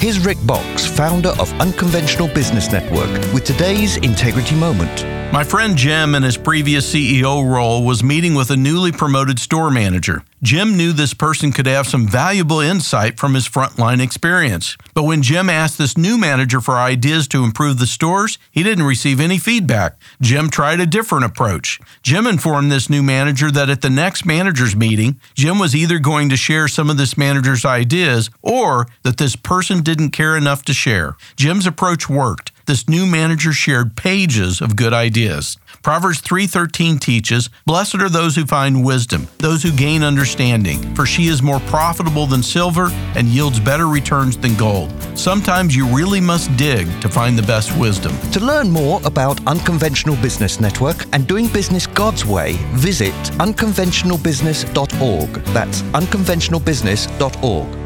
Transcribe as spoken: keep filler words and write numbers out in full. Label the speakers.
Speaker 1: Here's Rick Box, founder of Unconventional Business Network, with today's Integrity Moment.
Speaker 2: My friend Jim, in his previous C E O role, was meeting with a newly promoted store manager. Jim knew this person could have some valuable insight from his frontline experience. But when Jim asked this new manager for ideas to improve the stores, he didn't receive any feedback. Jim tried a different approach. Jim informed this new manager that at the next manager's meeting, Jim was either going to share some of this manager's ideas or that this person didn't care enough to share. Jim's approach worked. This new manager shared pages of good ideas. Proverbs three thirteen teaches, "Blessed are those who find wisdom, those who gain understanding, for she is more profitable than silver and yields better returns than gold." Sometimes you really must dig to find the best wisdom.
Speaker 1: To learn more about Unconventional Business Network and doing business God's way, visit unconventional business dot org. That's unconventional business dot org.